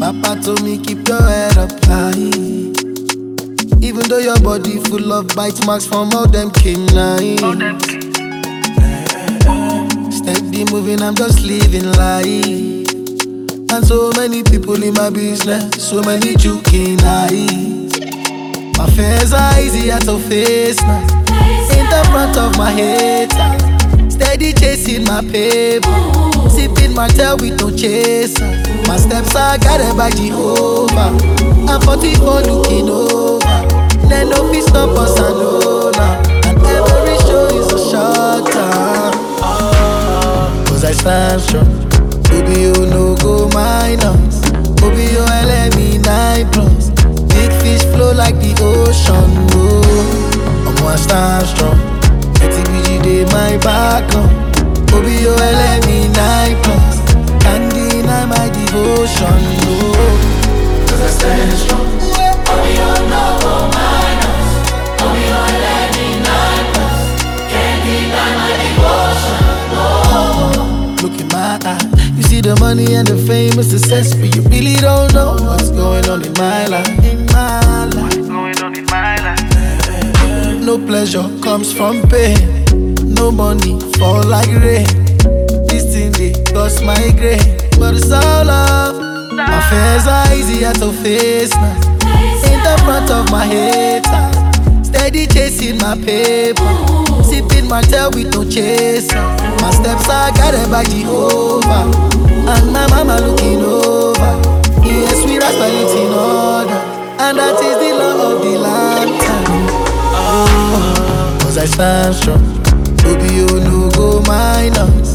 Papa told me keep your head up high. Even though your body full of bite marks from all them canines. Steady moving, I'm just living life. And so many people in my business, so many joking eyes. My fears are easier to face now. In the front of my head, steady chasing my paper, sipping my tail with no chaser. My steps are guided by Jehovah. I'm 44 looking over. Let no peace stop us, I know now. And every show is a short time. Cause I stand strong. Baby, you no go minus. Baby, you LME 9+. Big fish flow like the ocean. Oh, I'm one stand strong. TBG dey my back on. Baby, you LME 9+. Can't deny my devotion. Oh, cause I stand strong. Baby, you no go minus. Baby, you LME 9+. Can't deny my devotion. Oh, look in my eye. You see the money and the fame and success, but you really don't know what's going on in my life. What's going on in my life? No pleasure comes from pain. No money fall like rain. This thing they cause migraine, but it's all love. My fears are easier to face now. In the front of my head, steady chasing my paper, sipping my tail with no chaser. My steps are guided by Jehovah, and my mama looking over. Yes, we rise by it in order, and that is the law of the land. Cause I stand strong. Baby, you no go minus.